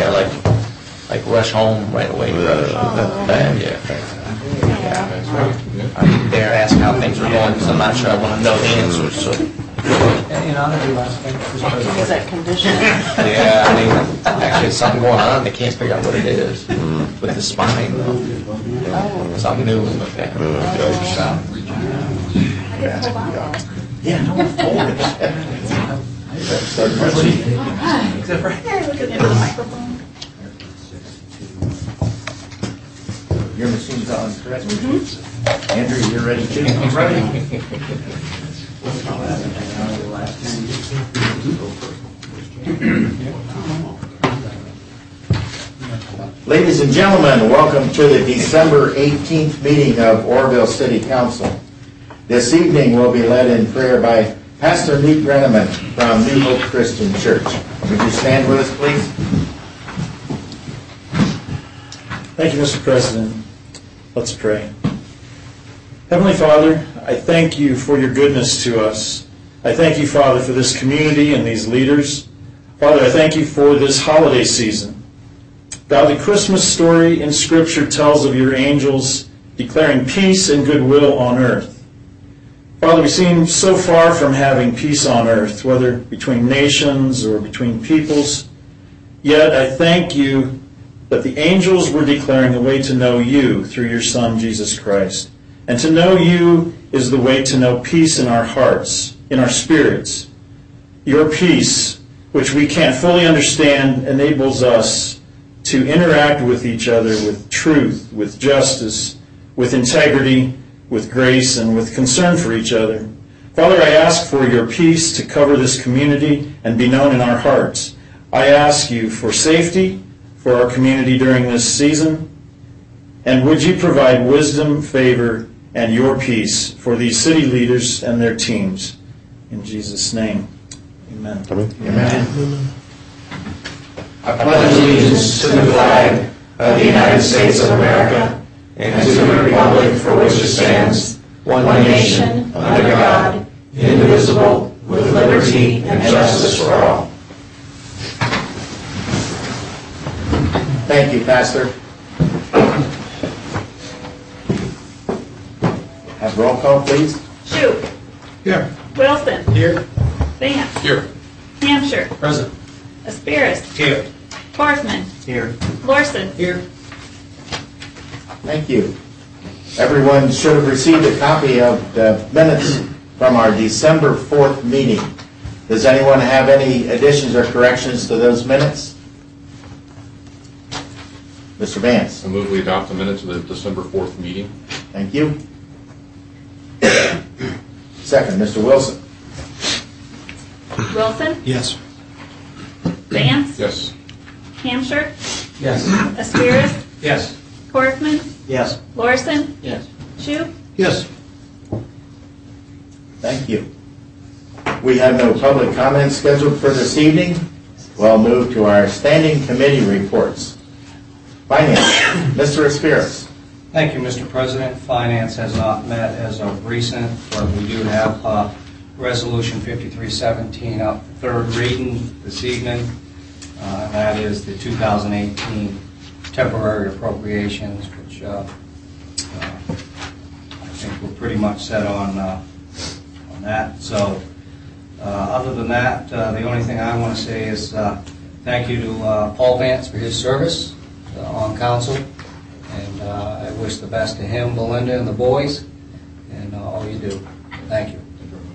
Yeah, like rush home right away. Bad, yeah. I'm there to ask how things are going because I'm not sure I want to know the answers. So. Is that condition? Yeah, I mean, actually, there's something going on. They can't figure out what it is with the spine. Something new with that. Yeah, no one told Looking into the microphone. Your machine's on, correct? Andrew, you're ready too? I'm ready. Ladies and gentlemen, welcome to the December 18th meeting of Oroville City Council. This evening we'll be led in prayer by Pastor Lee Greneman from New Hope Christian Church. Would you stand with us, please? Thank you, Mr. President. Let's pray. Heavenly Father, I thank you for your goodness to us. I thank you, Father, for this community and these leaders. Father, I thank you for this holiday season. God, the Christmas story in Scripture tells of your angels declaring peace and goodwill on earth. Father, we seem so far from having peace on earth, whether between nations or between peoples. Yet I thank you that the angels were declaring a way to know you through your Son, Jesus Christ. And to know you is the way to know peace in our hearts, in our spirits. Your peace, which we can't fully understand, enables us to interact with each other with truth, with justice, with integrity, with grace, and with concern for each other. Father, I ask for your peace to cover this community and be known in our hearts. I ask you for safety for our community during this season, and would you provide wisdom, favor, and your peace for these city leaders and their teams. In Jesus' name, amen. Amen. I pledge allegiance to the flag of the United States of America and to the republic for which it stands, one nation, under God, indivisible, with liberty and justice for all. Thank you, Pastor. Have roll call, please. Shoup. Here. Wilson. Here. Vance. Here. Hampshire. Present. Aspiris. Here. Horstman. Here. Lorson. Here. Thank you. Everyone should have received a copy of the minutes from our December 4th meeting. Does anyone have any additions or corrections to those minutes? Mr. Vance. I move we adopt the minutes of the December 4th meeting. Thank you. Second, Mr. Wilson. Wilson. Yes. Vance. Yes. Hampshire. Yes. Aspiris. Yes. Horstman. Yes. Lorson. Yes. Shoup. Yes. Thank you. We have no public comments scheduled for this evening. We'll move to our standing committee reports. Finance, Mr. Aspiris. Thank you, Mr. President. Finance has not met as of recent, but we do have Resolution 5317 up for third reading this evening. That is the 2018 temporary appropriations, which I think we're pretty much set on that. So other than that, the only thing I want to say is thank you to Paul Vance for his service on council, and I wish the best to him, Belinda, and the boys, and all you do. Thank you.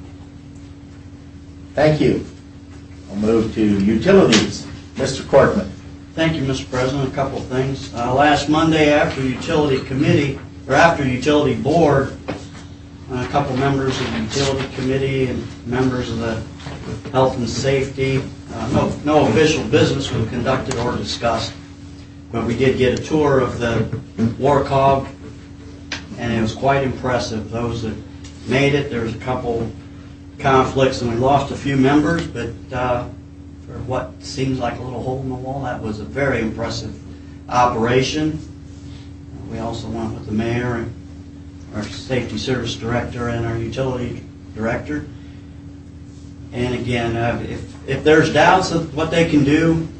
Thank you. We'll move to utilities. Mr. Corkman. Thank you, Mr. President. A couple of things. Last Monday, after Utility Committee, or after Utility Board, a couple members of the Utility Committee and members of the Health and Safety, no official business was conducted or discussed, but we did get a tour of the WARCOG, and it was quite impressive. Those that made it, there was a couple conflicts, and we lost a few members, but for what seems like a little hole in the wall, that was a very impressive operation. We also went with the mayor and our safety service director and our utility director. And again, if there's doubts of what they can do,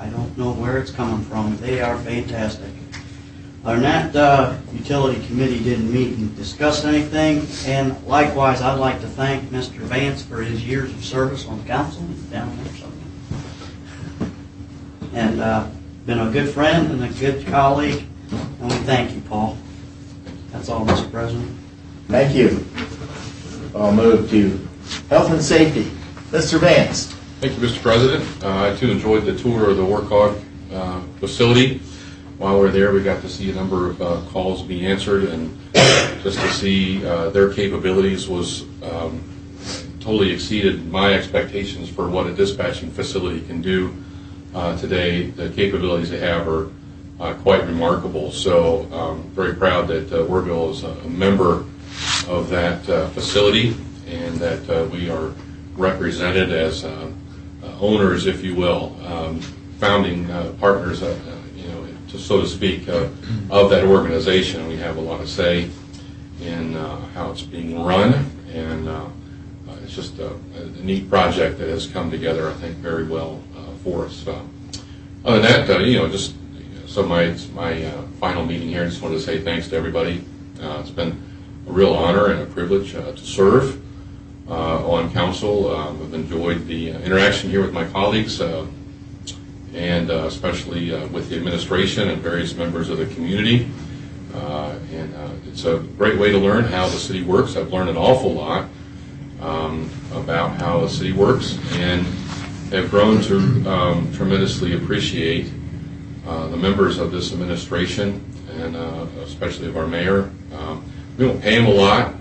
I don't know where it's coming from. They are fantastic. Other than that, utility committee didn't meet and discuss anything. And likewise, I'd like to thank Mr. Vance for his years of service on the council. He's down there somewhere. And been a good friend and a good colleague. And we thank you, Paul. That's all, Mr. President. Thank you. I'll move to health and safety. Mr. Vance. Thank you, Mr. President. I too enjoyed the tour of the WorkHog facility. While we were there, we got to see a number of calls be answered, and just to see their capabilities was totally exceeded my expectations for what a dispatching facility can do today. The capabilities they have are quite remarkable. So very proud that Oroville is a member of that facility, and that we are represented as owners, if you will, founding partners, so to speak, of that organization. We have a lot of say in how it's being run, and it's just a neat project that has come together, I think, very well for us. Other than that, so my final meeting here, I just wanted to say thanks to everybody. It's been a real honor and a privilege to serve on council. I've enjoyed the interaction here with my colleagues, and especially with the administration and various members of the community. And it's a great way to learn how the city works. I've learned an awful lot about how the city works, and have grown to tremendously appreciate the members of this administration, and especially of our mayor. We don't pay him a lot.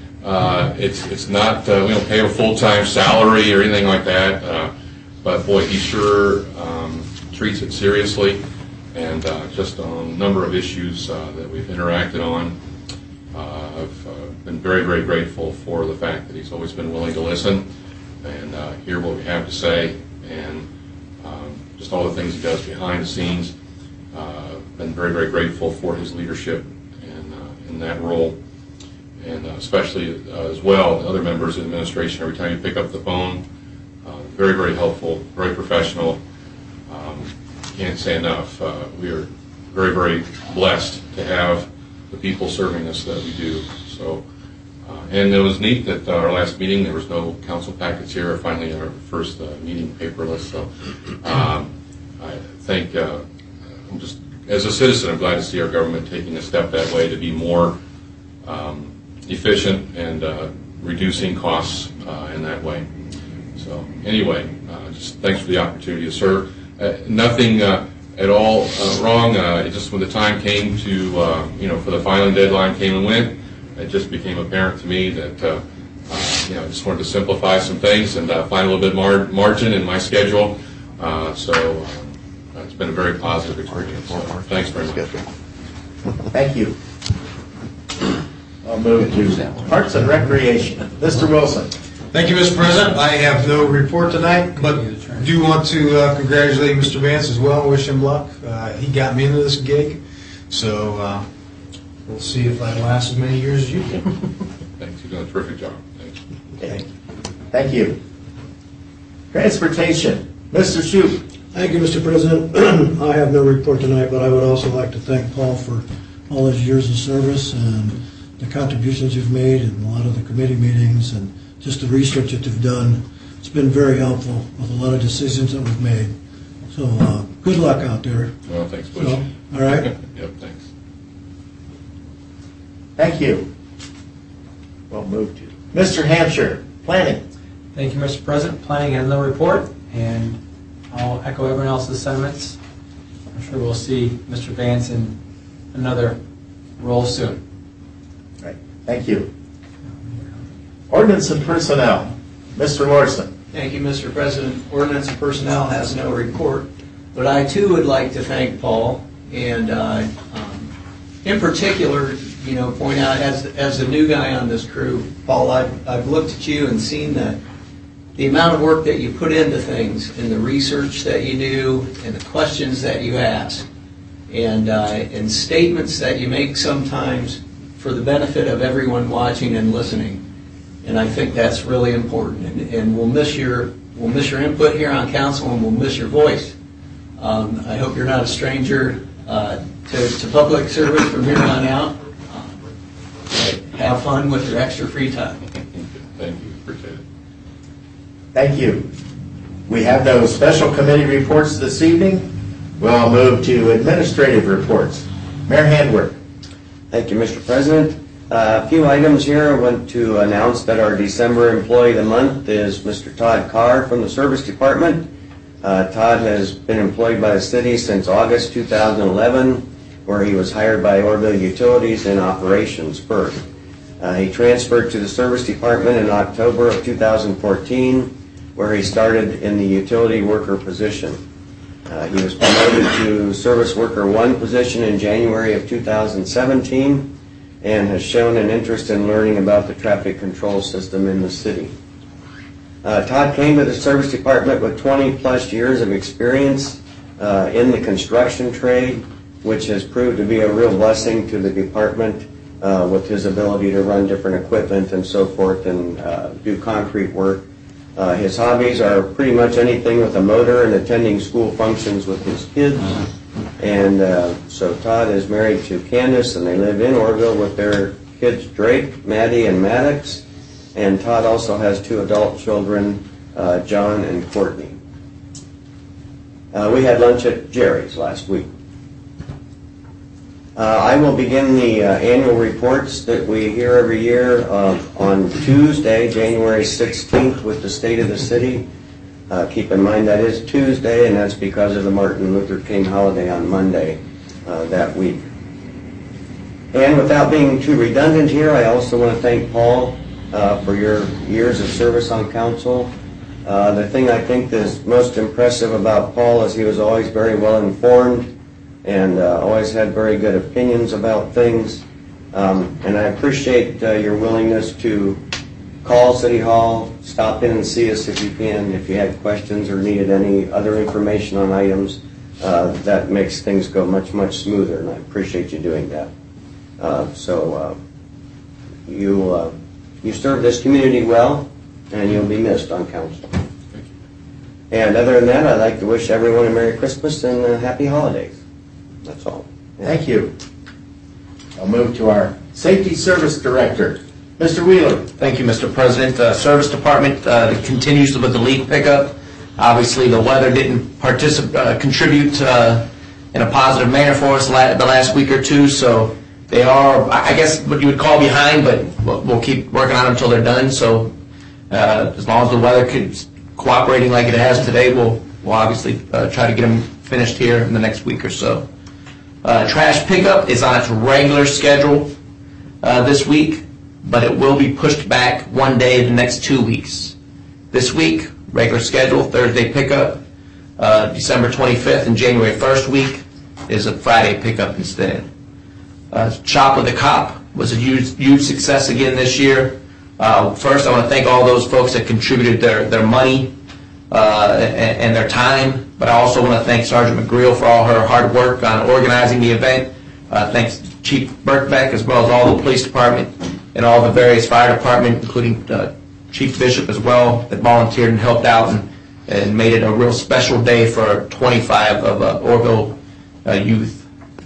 It's not, we don't pay him a full-time salary or anything like that, but boy, he sure treats it seriously, and just on a number of issues that we've interacted on, I've been very, very grateful for the fact that he's always been willing to listen and hear what we have to say, and just all the things he does behind the scenes. Been very, very grateful for his leadership in that role, and especially as well the other members of the administration. Every time you pick up the phone, very, very helpful, very professional. Can't say enough. We are very, very blessed to have the people serving us that we do. So, and it was neat that our last meeting there was no council packets here. Finally, our first meeting paperless. So, I think I'm just, as a citizen, I'm glad to see our government taking a step that way to be more efficient and reducing costs in that way. So anyway, just thanks for the opportunity to serve. Nothing at all wrong. Just when the time came to, for the filing deadline came and went, it just became apparent to me that, I just wanted to simplify some things and find a little bit margin in my schedule. So it's been a very positive experience. So thanks very much. Thank you. I'll move to Parks and Recreation. Mr. Wilson. Thank you, Mr. President. I have no report tonight, but do want to congratulate Mr. Vance as well and wish him luck. He got me into this gig, so we'll see if I last as many years as you can. Thanks. You've done a terrific job. Thanks. Okay. Thank you. Transportation. Mr. Shoup. Thank you, Mr. President. I have no report tonight, but I would also like to thank Paul for all his years of service and the contributions you've made in a lot of the committee meetings and just the research that you've done. It's been very helpful with a lot of decisions that we've made. So good luck out there. Well, thanks, Bush. So, all right? Yep, thanks. Thank you. We'll move to Mr. Hampshire, Planning. Thank you, Mr. President. Planning has no report, and I'll echo everyone else's sentiments. I'm sure we'll see Mr. Vance in another role soon. Right. Thank you. Ordinance and Personnel. Mr. Morrison. Thank you, Mr. President. Ordinance and Personnel has no report, but I too would like to thank Paul, and in particular, point out as the new guy on this crew, Paul, I've looked at you and seen the amount of work that you put into things, and the research that you do, and the questions that you ask, and statements that you make sometimes for the benefit of everyone watching and listening. And I think that's really important. And we'll miss your input here on council, and we'll miss your voice I hope you're not a stranger to public service from here on out. Have fun with your extra free time. Thank you. Appreciate it. Thank you. We have no special committee reports this evening. We'll move to administrative reports. Mayor Handwerk. Thank you, Mr. President. A few items here. I want to announce that our December employee of the month is Mr. Todd Carr from the Service Department. Todd has been employed by the city since August 2011, where he was hired by Orville Utilities in operations first. He transferred to the Service Department in October of 2014, where he started in the utility worker position. He was promoted to Service Worker 1 position in January of 2017 and has shown an interest in learning about the traffic control system in the city. Todd came to the Service Department with 20-plus years of experience in the construction trade, which has proved to be a real blessing to the department with his ability to run different equipment and so forth and do concrete work. His hobbies are pretty much anything with a motor and attending school functions with his kids. And so Todd is married to Candace, and they live in Orville with their kids Drake, Maddie, and Maddox. And Todd also has 2 adult children, John and Courtney. We had lunch at Jerry's last week. I will begin the annual reports that we hear every year on Tuesday, January 16th, with the State of the City. Keep in mind that is Tuesday, and that's because of the Martin Luther King holiday on Monday that week. And without being too redundant here, I also want to thank Paul for your years of service on council. The thing I think is most impressive about Paul is he was always very well informed and always had very good opinions about things. And I appreciate your willingness to call City Hall, stop in and see us if you can, if you had questions or needed any other information on items. That makes things go much, much smoother, and I appreciate you doing that. You serve this community well, and you'll be missed on council. And other than that, I'd like to wish everyone a Merry Christmas and Happy Holidays. That's all. Thank you. I'll move to our Safety Service Director, Mr. Wheeler. Thank you, Mr. President. Service Department continues with the leaf pickup. Obviously, the weather didn't contribute in a positive manner for us the last week or two, so they are, I guess, what you would call behind, but we'll keep working on them until they're done. So as long as the weather keeps cooperating like it has today, we'll obviously try to get them finished here in the next week or so. Trash pickup is on its regular schedule this week, but it will be pushed back one day in the next 2 weeks. This week, regular schedule, Thursday pickup. December 25th and January 1st week is a Friday pickup instead. Shop with a Cop was a huge success again this year. First, I want to thank all those folks that contributed their money and their time, but I also want to thank Sergeant McGreal for all her hard work on organizing the event. Thanks to Chief Burkbeck, as well as all the police department and all the various fire department, including Chief Bishop as well, that volunteered and helped out and made it a real special day for 25 of Orville youth.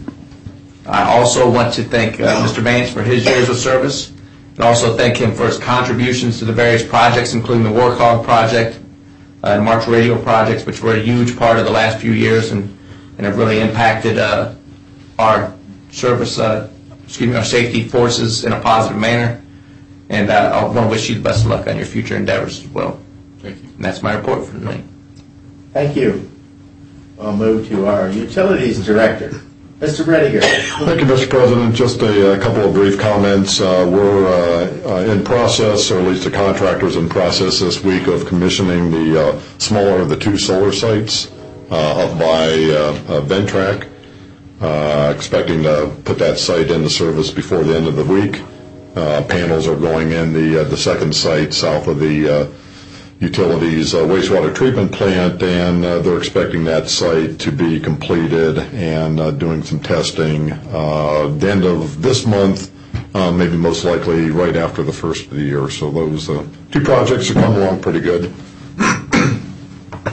I also want to thank Mr. Vance for his years of service, and also thank him for his contributions to the various projects, including the Warthog project and March Radio projects, which were a huge part of the last few years and have really impacted our service, our safety forces in a positive manner. And I want to wish you the best of luck on your future endeavors as well. Thank you. And that's my report for tonight. Thank you. I'll move to our Utilities Director, Mr. Brediger. Thank you, Mr. President. Just a couple of brief comments. We're in process, or at least the contractor's in process this week of commissioning the smaller of the 2 solar sites up by Ventrac. Expecting to put that site into service before the end of the week. Panels are going in the second site south of the utilities wastewater treatment plant, and they're expecting that site to be completed and doing some testing the end of this month, maybe most likely right after the first of the year. So those 2 projects are coming along pretty good.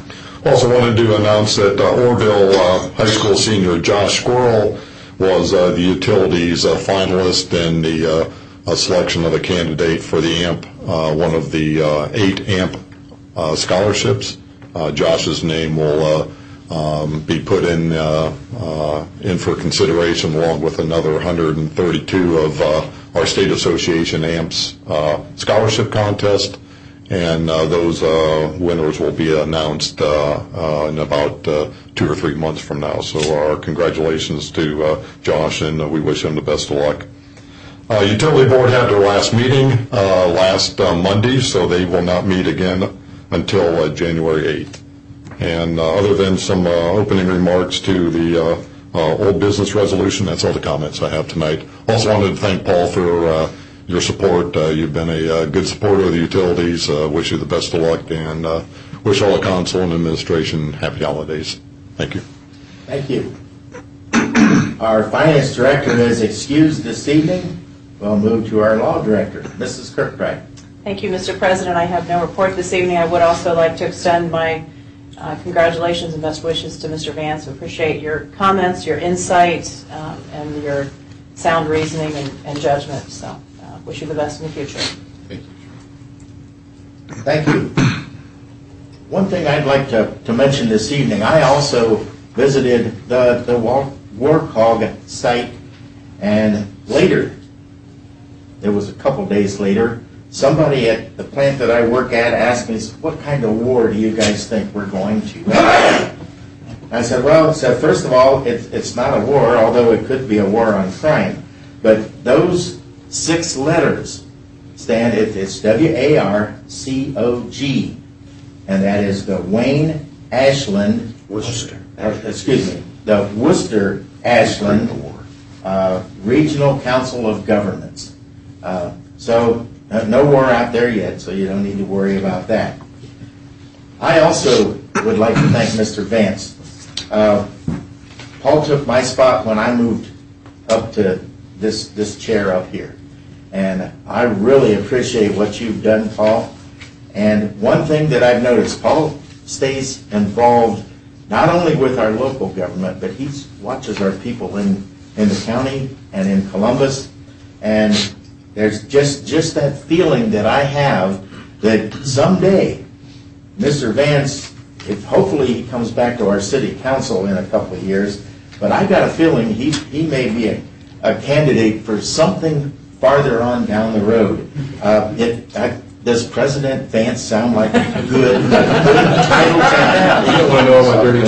Also wanted to announce that Orville High School senior Josh Squirrel was the utilities finalist in the selection of a candidate for the AMP, one of the 8 AMP scholarships. Josh's name will be put in for consideration along with another 132 of our state association AMPS scholarship contest, and those winners will be announced in about 2 or 3 months from now. So our congratulations to Josh, and we wish him the best of luck. Utility Board had their last meeting last Monday, so they will not meet again until January 8th. And other than some opening remarks to the old business resolution, that's all the comments I have tonight. Also wanted to thank Paul for your support. You've been a good supporter of the utilities. Wish you the best of luck, and wish all the council and administration happy holidays. Thank you. Thank you. Our finance director is excused this evening. We'll move to our law director, Mrs. Kirkbride. Thank you, Mr. President. I have no report this evening. I would also like to extend my congratulations and best wishes to Mr. Vance. I appreciate your comments, your insight, and your sound reasoning and judgment. So wish you the best in the future. Thank you. One thing I'd like to mention this evening, I also visited the Warthog site, and later, it was a couple days later, somebody at the plant that I work at asked me, what kind of war do you guys think we're going to? I said, well, first of all, it's not a war, although it could be a war on crime. But those 6 letters stand, it's WARCOG, and that is the Wayne Ashland, the Worcester Ashland Regional Council of Governments. So no war out there yet, so you don't need to worry about that. I also would like to thank Mr. Vance. Paul took my spot when I moved up to this chair up here. And I really appreciate what you've done, Paul. And one thing that I've noticed, Paul stays involved not only with our local government, but he watches our people in the county and in Columbus. And there's just that feeling that I have that someday Mr. Vance, if hopefully he comes back to our city council in a couple of years, but I got a feeling he may be a candidate for something farther on down the road. Does President Vance sound like a good title to have? You don't want to know about dirty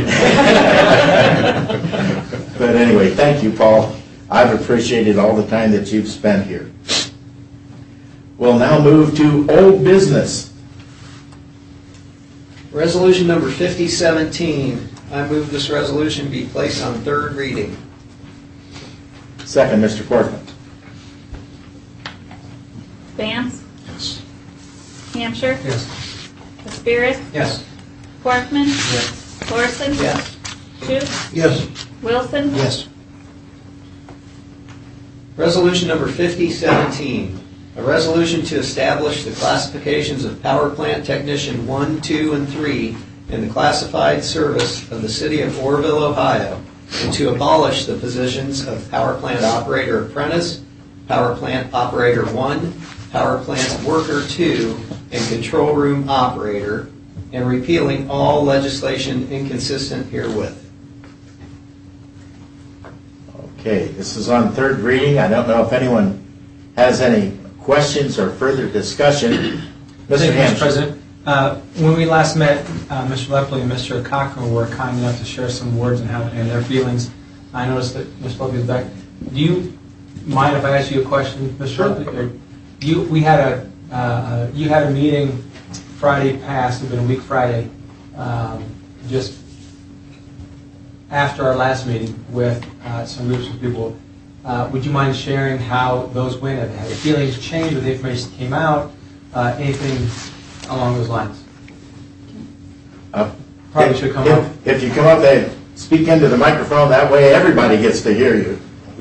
laundry. But anyway, thank you, Paul. I've appreciated all the time that you've spent here. We'll now move to old business. Resolution number 5017. I move this resolution be placed on 3rd reading. Second, Mr. Cortland. Vance. Yes. Hampshire. Yes. Aspirus. Yes. Corkman. Yes. Thorson. Yes. Schutz. Yes. Wilson. Yes. Resolution number 5017. A resolution to establish the classifications of power plant technician 1, 2, and 3 in the classified service of the city of Orville, Ohio, and to abolish the positions of power plant operator apprentice, power plant operator 1, power plant worker 2, and control room operator, and repealing all legislation inconsistent herewith. Okay, this is on 3rd reading. I don't know if anyone has any questions or further discussion. Mr. Thank you, Mr. Hampshire. President. When we last met, Mr. Lepley and Mr. Cochran were kind enough to share some words and their feelings. I noticed that Mr. Lepley is back. Do you mind if I ask you a question, Mr. Lepley? You had a meeting Friday past, it's been a week Friday, just after our last meeting with some groups of people. Would you mind sharing how those went? Have your feelings changed with the information that came out? Anything along those lines? Probably should come up. If you come up and speak into the microphone, that way everybody gets to hear you.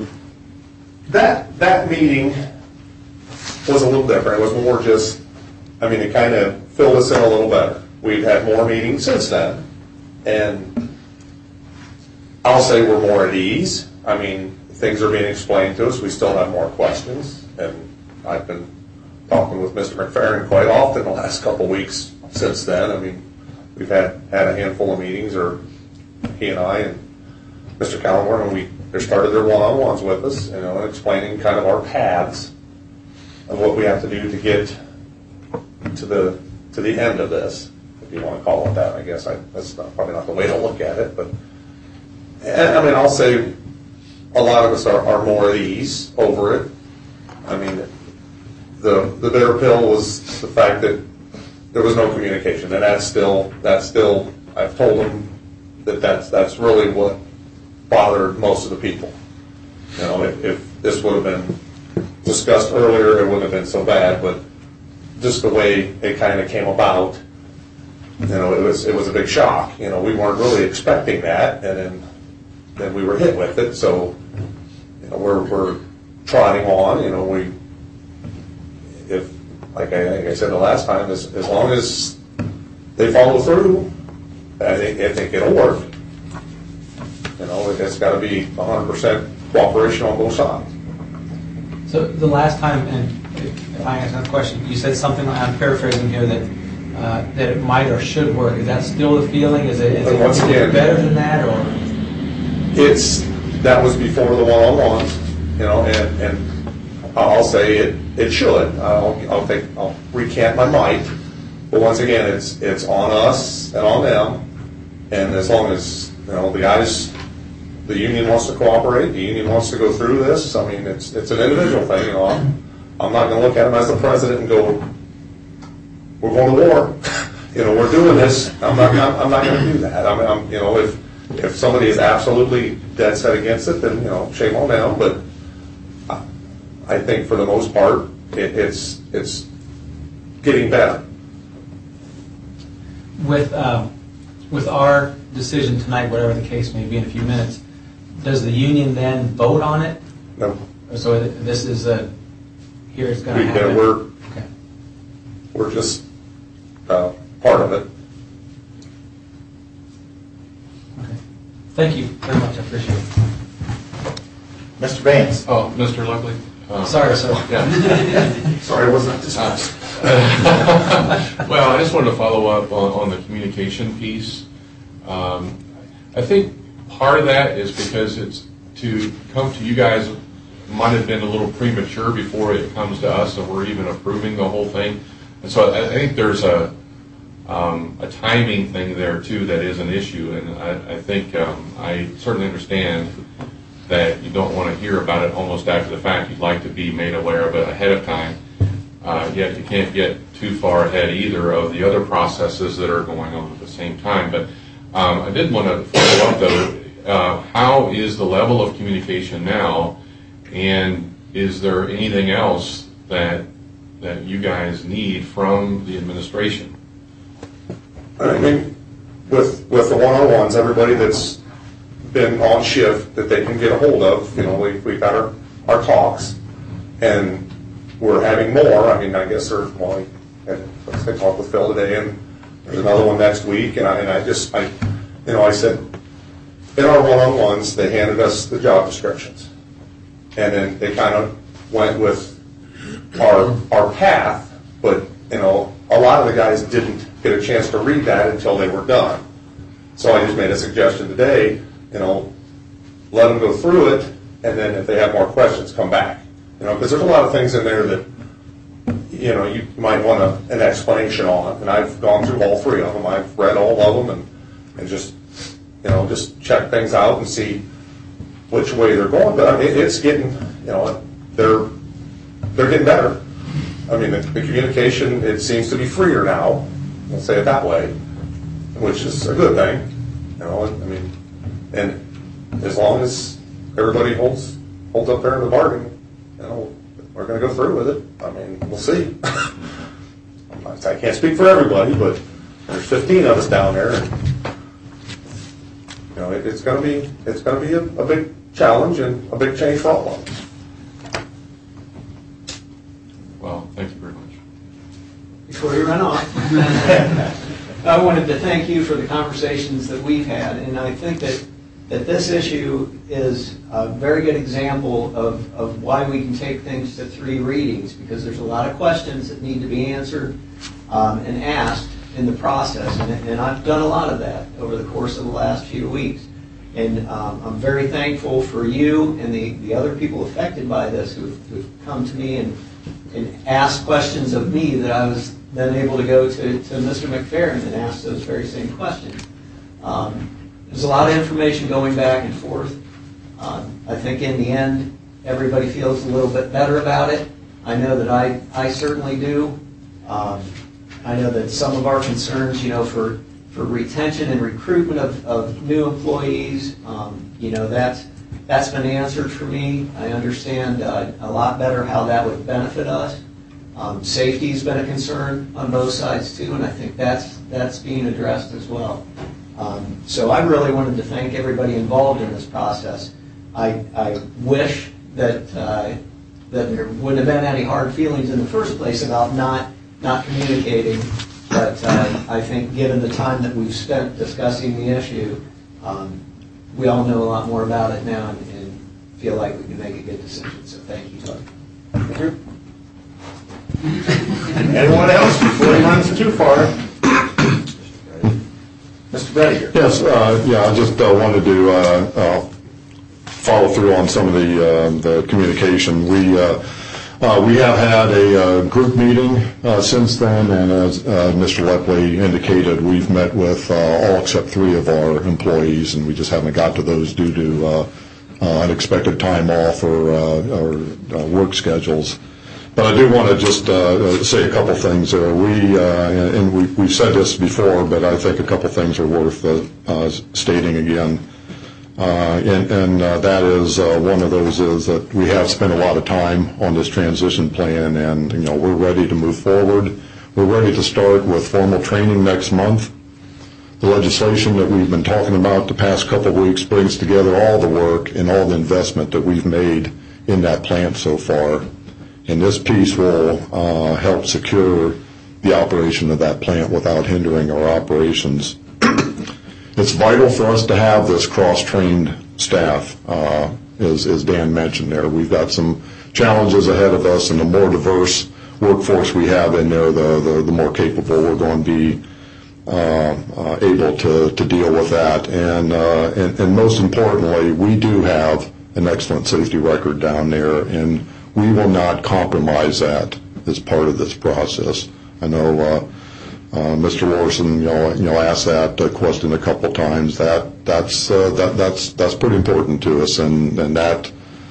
That meeting was a little different. It was more just, it kind of filled us in a little better. we've had more meetings since then, and I'll say we're more at ease. I mean, things are being explained to us. We still have more questions, and I've been talking with Mr. McFerrin quite often the last couple weeks since then. I mean, we've had a handful of meetings, or he and I and Mr. Callenborn, when they started their one-on-ones with us, explaining kind of our paths of what we have to do to get to the end of this, if you want to call it that. I guess that's probably not the way to look at it, but I mean, I'll say a lot of us are more at ease over it. I mean, the bitter pill was the fact that there was no communication, and that's still. I've told them that's really what bothered most of the people. If this would have been discussed earlier, it wouldn't have been so bad. But just the way it kind of came about, it was a big shock. We weren't really expecting that, and then we were hit with it. So, we're trotting on. If like I said the last time, as long as they follow through, I think it'll work. It's got to be 100% cooperation on both sides. So the last time, and if I answer that question, you said something, I'm paraphrasing here, that it might or should work. Is that still the feeling? Is it better than that, or? That was before the one-on-ones, and I'll say it should. I'll recant my might, but once again, it's on us and on them, and as long as the union wants to cooperate, the union wants to go through this. I mean, it's an individual thing. I'm not going to look at him as the president and go, "We're going to war." We're doing this. I'm not going to do that. If somebody is absolutely dead set against it, then shame on them. But I think for the most part, it's getting better. With our decision tonight, whatever the case may be in a few minutes, does the union then vote on it? No. So this is here it's going to happen? We're just part of it. Okay. Thank you very much. I appreciate it. Mr. Vance. Oh, Mr. Luckley? Sorry, sir. Yeah. Sorry, it wasn't discussed. Well, I just wanted to follow up on the communication piece. I think part of that is because it's to come to you guys might have been a little premature before it comes to us and we're even approving the whole thing. And so I think there's a timing thing there too that is an issue, and I think I certainly understand that you don't want to hear about it almost after the fact. You'd like to be made aware of it ahead of time, yet you can't get too far ahead either of the other processes that are going on at the same time. But I did want to follow up though, how is the level of communication now, and is there anything else that you guys need from the administration? I mean, with the one-on-ones, everybody that's been on shift that they can get a hold of, we've got our talks, and we're having more. I mean, I guess I talked with Phil today, and there's another one next week, and I said, in our one-on-ones, they handed us the job descriptions, and then they kind of went with our path, but a lot of the guys didn't get a chance to read that until they were done. So I just made a suggestion today, let them go through it, and then if they have more questions, come back. Because there's a lot of things in there that you might want an explanation on, and I've gone through all three of them. I've read all of them and just check things out and see which way they're going. But it's getting, they're getting better. I mean, the communication, it seems to be freer now. I'll say it that way, which is a good thing. And as long as everybody holds up there in the bargain, we're going to go through with it. I mean, we'll see. I can't speak for everybody, but there's 15 of us down there, and it's going to be a big challenge and a big change for all of us. Well, thank you very much. Before you run off. I wanted to thank you for the conversations that we've had, and I think that this issue is a very good example of why we can take things to 3 readings, because there's a lot of questions that need to be answered and asked in the process, and I've done a lot of that over the course of the last few weeks. And I'm very thankful for you and the other people affected by this who've come to me and asked questions of me that I was then able to go to Mr. McFerrin and ask those very same questions. There's a lot of information going back and forth. I think in the end, everybody feels a little bit better about it. I know that I certainly do. I know that some of our concerns, for retention and recruitment of new employees, that's been answered for me. I understand a lot better how that would benefit us. Safety's been a concern on both sides too, and I think that's being addressed as well. So I really wanted to thank everybody involved in this process. I wish that there wouldn't have been any hard feelings in the first place about not communicating, but I think given the time that we've spent discussing the issue, we all know a lot more about it now and feel like we can make a good decision. So thank you, Todd. Thank you. Anyone else before he runs too far? Mr. Brediger. Yes, I just wanted to follow through on some of the communication. We have had a group meeting since then, and as Mr. Lepley indicated, we've met with all except 3 of our employees, and we just haven't got to those due to unexpected time off or work schedules. But I do want to just say a couple things there. We've said this before, but I think a couple things are worth stating again. And that is one of those is that we have spent a lot of time on this transition plan, and we're ready to move forward. We're ready to start with formal training next month. The legislation that we've been talking about the past couple of weeks brings together all the work and all the investment that we've made in that plant so far. And this piece will help secure the operation of that plant without hindering our operations. It's vital for us to have this cross-trained staff, as Dan mentioned there. We've got some challenges ahead of us, and the more diverse workforce we have in there, the more capable we're going to be able to deal with that. And most importantly, we do have an excellent safety record down there, and we will not compromise that as part of this process. I know Mr. Larson, asked that question a couple times. That's pretty important to us, and that's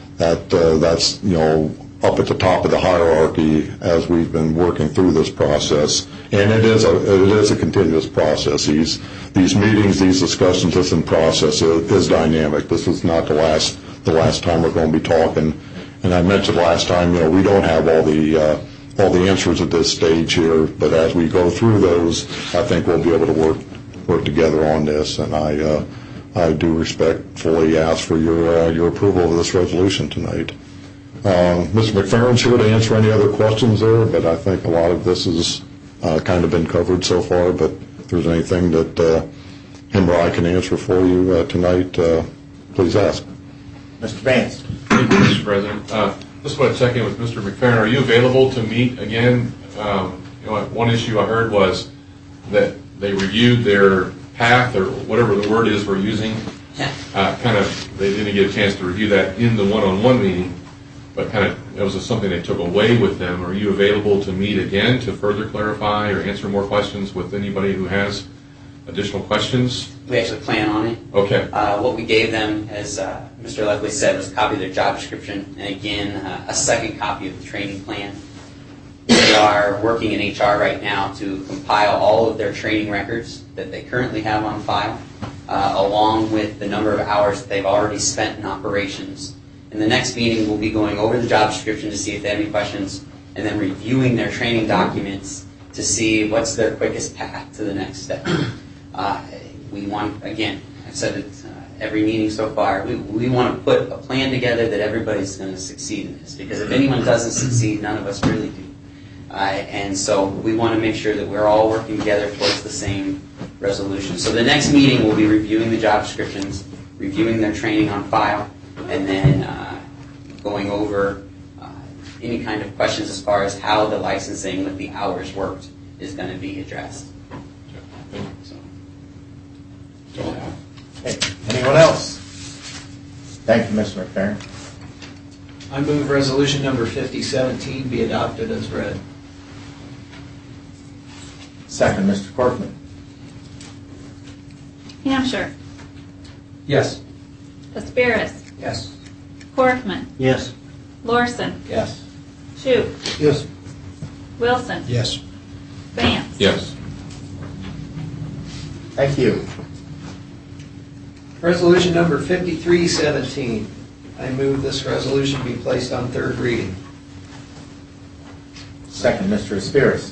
up at the top of the hierarchy as we've been working through this process. And it is a continuous process. These meetings, these discussions, this process is dynamic. This is not the last time we're going to be talking. And I mentioned last time, we don't have all the answers at this stage here, but as we go through those, I think we'll be able to work together on this. And I do respectfully ask for your approval of this resolution tonight. Mr. McFerrin's here to answer any other questions there, but I think a lot of this has kind of been covered so far. But if there's anything that him or I can answer for you tonight, please ask. Mr. Vance. Thank you, Mr. President. Just want to check in with Mr. McFerrin. Are you available to meet again? One issue I heard was that they reviewed their path, or whatever the word is we're using. They didn't get a chance to review that in the one-on-one meeting, but it was something they took away with them. Are you available to meet again to further clarify or answer more questions with anybody who has additional questions? We actually plan on it. Okay. What we gave them, as Mr. Lepley said, was a copy of their job description, and again, a second copy of the training plan. They are working in HR right now to compile all of their training records that they currently have on file, along with the number of hours that they've already spent in operations. In the next meeting, we'll be going over the job description to see if they have any questions, and then reviewing their training documents to see what's their quickest path to the next step. We want, again, I've said it every meeting so far, we want to put a plan together that everybody's going to succeed in this, because if anyone doesn't succeed, none of us really do. And so we want to make sure that we're all working together towards the same resolution. So the next meeting will be reviewing the job descriptions, reviewing their training on file, and then going over any kind of questions as far as how the licensing with the hours worked is going to be addressed. So. Okay. Anyone else? Thank you, Mr. McFerrin. I move resolution number 5017 be adopted as read. Second, Mr. Corkman. Hampshire. Yes. Aspiris. Yes. Corkman. Yes. Lorson. Yes. Shute. Yes. Wilson. Yes. Vance. Yes. Thank you. Resolution number 5317. I move this resolution be placed on third reading. Second, Mr. Aspiris.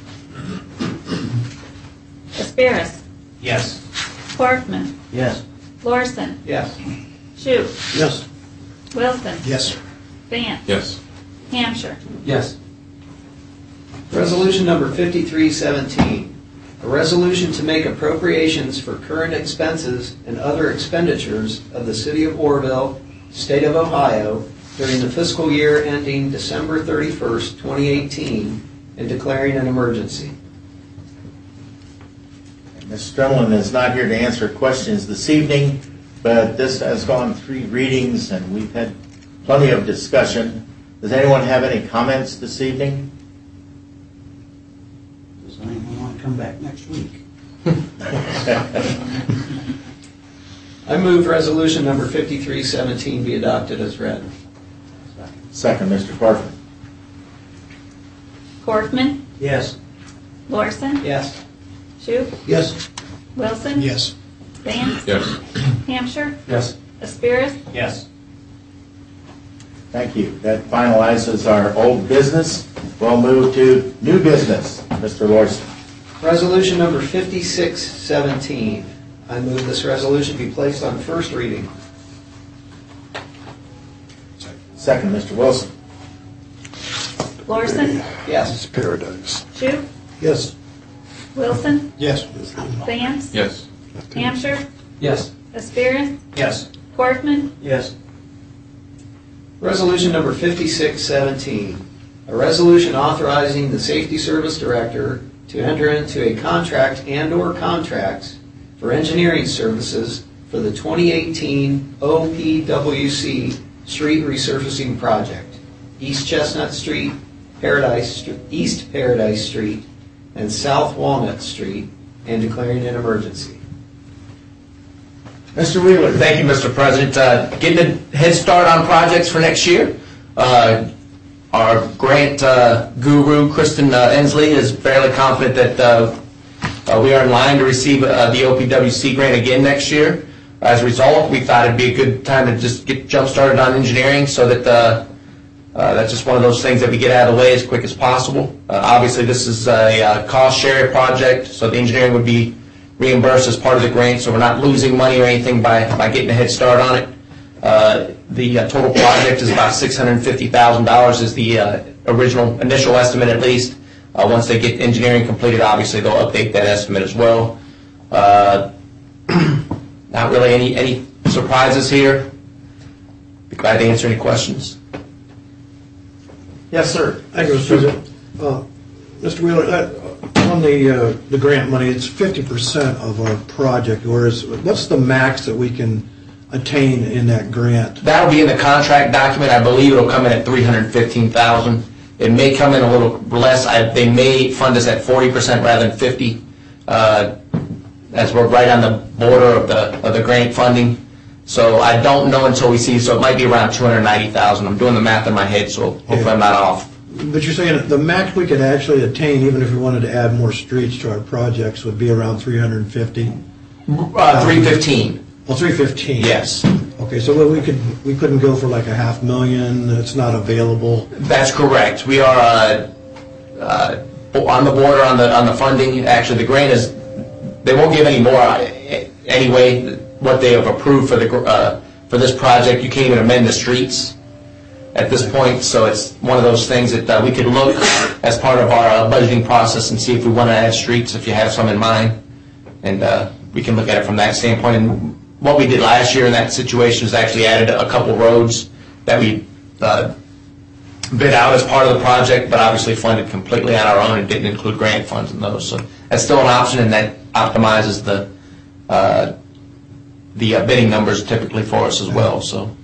Aspiris. Yes. Corkman. Yes. Lorson. Yes. Shute. Yes. Wilson. Yes. Vance. Yes. Hampshire. Yes. Resolution number 5317. A resolution to make appropriations for current expenses and other expenditures of the City of Orrville, State of Ohio, during the fiscal year ending December 31st, 2018, and declaring an emergency. Ms. Strumlin is not here to answer questions this evening, but this has gone 3 readings and we've had plenty of discussion. Does anyone have any comments this evening? Does anyone want to come back next week? I move resolution number 5317 be adopted as read. Second, Mr. Corkman. Corkman. Yes. Lorson. Yes. Shute. Yes. Wilson. Yes. Vance. Yes. Hampshire. Yes. Aspiris. Yes. Thank you. That finalizes our old business. We'll move to new business. Mr. Lorson. Resolution number 5617. I move this resolution be placed on first reading. Second, Mr. Wilson. Lorson. Yes. It's paradise. Shute. Yes. Wilson. Yes. Vance. Yes. Hampshire. Yes. Aspiris. Yes. Corkman. Yes. Resolution number 5617. A resolution authorizing the Safety Service Director to enter into a contract and/or contracts for engineering services for the 2018 OPWC Street Resurfacing Project, East Chestnut Street, East Paradise Street, and South Walnut Street, and declaring an emergency. Mr. Wheeler. Thank you, Mr. President. Getting a head start on projects for next year. Our grant guru, Kristen Ensley, is fairly confident that we are in line to receive the OPWC grant again next year. As a result, we thought it'd be a good time to just get jump-started on engineering so that that's just one of those things that we get out of the way as quick as possible. Obviously, this is a cost-share project, so the engineering would be reimbursed as part of the grant, so we're not losing money or anything by getting a head start on it. The total project is about $650,000 is the initial estimate at least. Once they get engineering completed, obviously they'll update that estimate as well. Not really any surprises here. Be glad to answer any questions. Yes, sir. Thank you, Mr. President. Mr. Wheeler, on the grant money, it's 50% of our project. What's the max that we can attain in that grant? That'll be in the contract document. I believe it'll come in at $315,000. It may come in a little less. They may fund us at 40% rather than 50%, as we're right on the border of the grant funding. So I don't know until we see. So it might be around $290,000. I'm doing the math in my head, so hopefully I'm not off. But you're saying the max we could actually attain, even if we wanted to add more streets to our projects, would be around 350? 315. Well, 315. Yes. Okay, so we couldn't go for like $500,000. It's not available. That's correct. We are on the border on the funding. Actually, the grant is. They won't give any more anyway. What they have approved for this project, you can't even amend the streets. at this point, so it's one of those things that we could look as part of our budgeting process and see if we want to add streets, if you have some in mind, and we can look at it from that standpoint. And what we did last year in that situation is actually added a couple roads that we bid out as part of the project, but obviously funded completely on our own and didn't include grant funds in those. So that's still an option, and that optimizes the bidding numbers typically for us as well. So,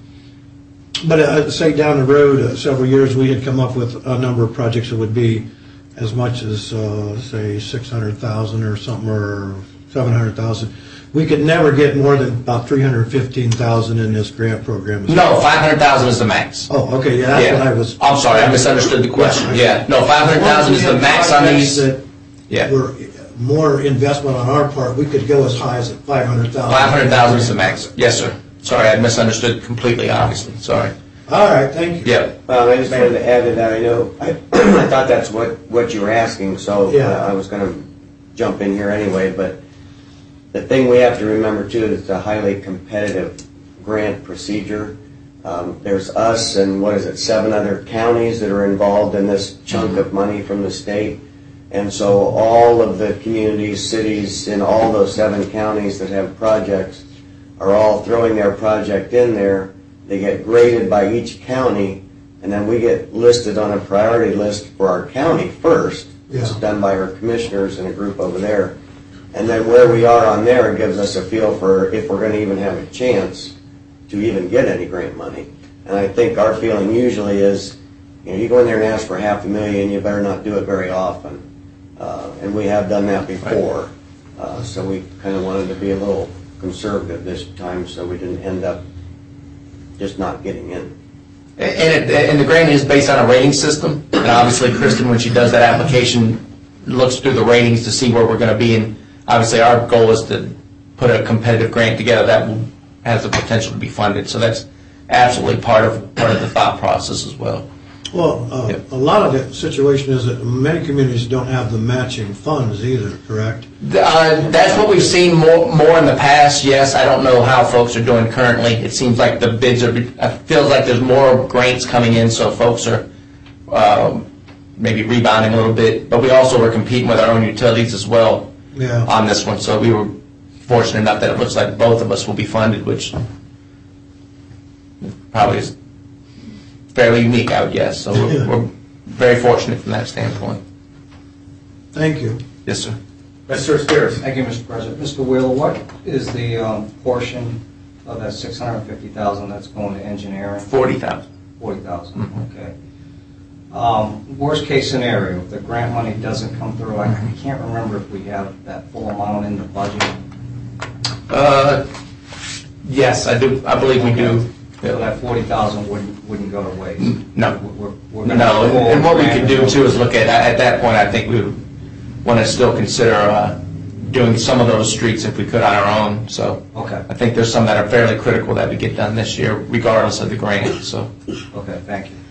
But say down the road, several years, we had come up with a number of projects that would be as much as, say, 600,000 or something, or 700,000. We could never get more than about 315,000 in this grant program. No, 500,000 is the max. Oh, okay, yeah, that's what I was. I'm sorry, I misunderstood the question. Yeah, no, 500,000 is the max on these. Yeah. Were more investment on our part, we could go as high as 500,000. 500,000 is the max. Yes, sir. Sorry, I misunderstood completely, obviously. Sorry. All right, thank you. Yeah. I just wanted to add to that. I know, I thought that's what you were asking, so I was going to jump in here anyway, but the thing we have to remember too is it's a highly competitive grant procedure. There's us and 7 other counties that are involved in this chunk of money from the state. And so all of the communities, cities in all those 7 counties that have projects are all throwing their project in there. They get graded by each county, and then we get listed on a priority list for our county first. Yeah. It's done by our commissioners in a group over there. And then where we are on there gives us a feel for if we're going to even have a chance to even get any grant money. And I think our feeling usually is, you go in there and ask for $500,000, you better not do it very often. And we have done that before. So we kind of wanted to be a little conservative this time so we didn't end up just not getting in. And the grant is based on a rating system. And obviously, Kristen, when she does that application, looks through the ratings to see where we're going to be. And obviously, our goal is to put a competitive grant together that has the potential to be funded. So that's absolutely part of the thought process as well. Well, a lot of the situation is that many communities don't have the matching funds either, correct? That's what we've seen more in the past, yes. I don't know how folks are doing currently. It seems like the bids it feels like there's more grants coming in, so folks are maybe rebounding a little bit. But we also were competing with our own utilities as well on this one. So we were fortunate enough that it looks like both of us will be funded, which probably is fairly unique, I would guess. So we're very fortunate from that standpoint. Thank you. Yes, sir. Mr. Spears. Thank you, Mr. President. Mr. Wheeler, what is the portion of that $650,000 that's going to engineering? 40,000. 40,000. Mm-hmm. Okay. Worst case scenario, if the grant money doesn't come through, I can't remember if we have that full amount in the budget. Yes, I do. I believe we do. So that 40,000 wouldn't go to waste. No. We're No, and what we could do too is look at that point, I think we would want to still consider doing some of those streets if we could on our own. So okay. I think there's some that are fairly critical that we get done this year, regardless of the grant. So okay, thank you.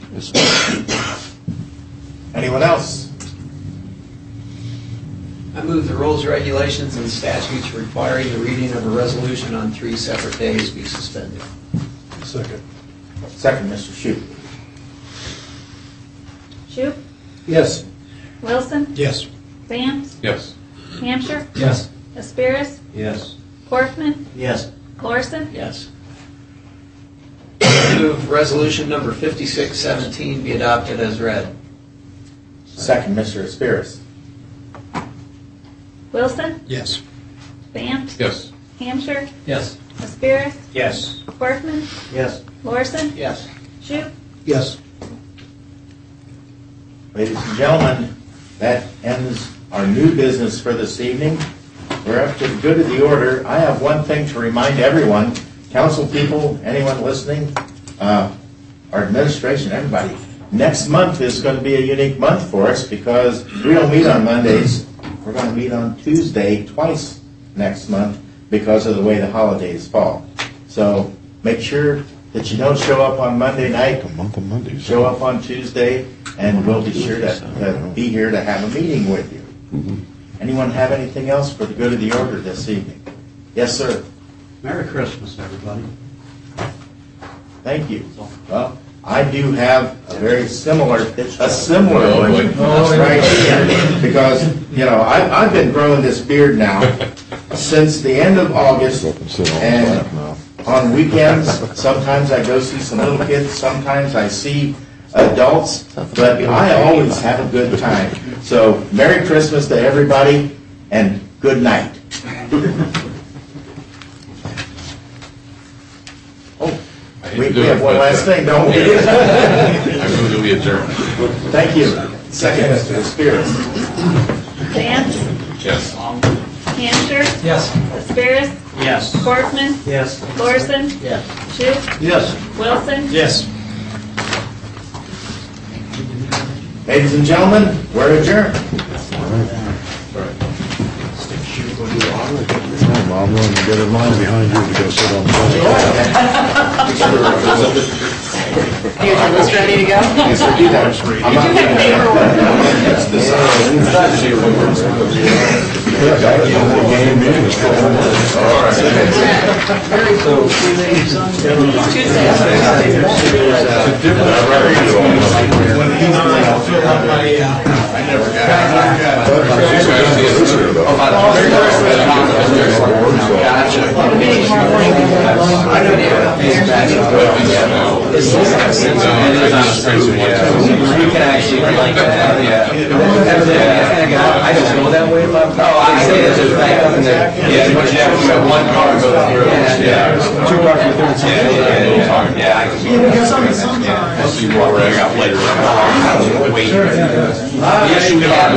Anyone else? I move the rules, regulations, and statutes requiring the reading of a resolution on 3 separate days be suspended. Second. Second, Mr. Shute. Shoup, Yes. Wilson, Yes. Vance, Yes. Hamsher, Yes. Aspirus, Yes. Corfman, Yes. Larson, Yes. Move resolution number 5617 be adopted as read. Second, Mr. Aspirus. Wilson, Yes. Vance, Yes. Hamsher, Yes. Aspirus, Yes. Corfman, Yes. Larson, Yes. Shoup, Yes. Ladies and gentlemen, that ends our new business for this evening. We're up to the good of the order. I have one thing to remind everyone, council people, anyone listening, our administration, everybody. Next month is going to be a unique month for us because we don't meet on Mondays. We're going to meet on Tuesday twice next month because of the way the holidays fall. So make sure that you don't show up on Monday night. A month of Mondays. Show up on Tuesday, and we'll be sure to be here to have a meeting with you. Mm-hmm. Anyone have anything else for the good of the order this evening? Yes, sir. Merry Christmas, everybody. Thank you. Well, I do have a similar one right here, because, I've been growing this beard now since the end of August, and on weekends, sometimes I go see some little kids, sometimes I see adults, but I always have a good time. So, Merry Christmas to everybody, and good night. We have one last thing, don't we? I move that we adjourn. Thank you. Second, Mr. Spears. Vance, Yes. Cantor, Yes. Aspirus, Yes. Workman, Yes. Larson, Yes. Shu, Yes. Wilson. Yes. Ladies and gentlemen, we're adjourned. Mom, run and get in line behind you to go sit on the phone. Do you have this ready to go? Yes, I do that. I'm not have paperwork. You can actually like that, yeah. I don't go that way, but. No, I say it's just back up in there. Yeah, but you have one car go through. Yeah. Two cars go through. Yeah, I can. Because sometimes. See more where I got later. Wait. Yes, you have.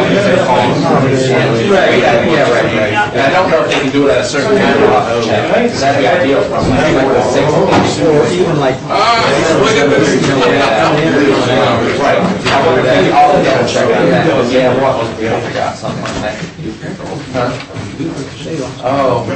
Right, yeah, right. And I don't know if they can do it at a certain time or not. That'd be ideal. Like the 6 or even like. Look at this. Right. I wonder that, I'll double check on that. Yeah, what was, I forgot something like that. Huh? Oh.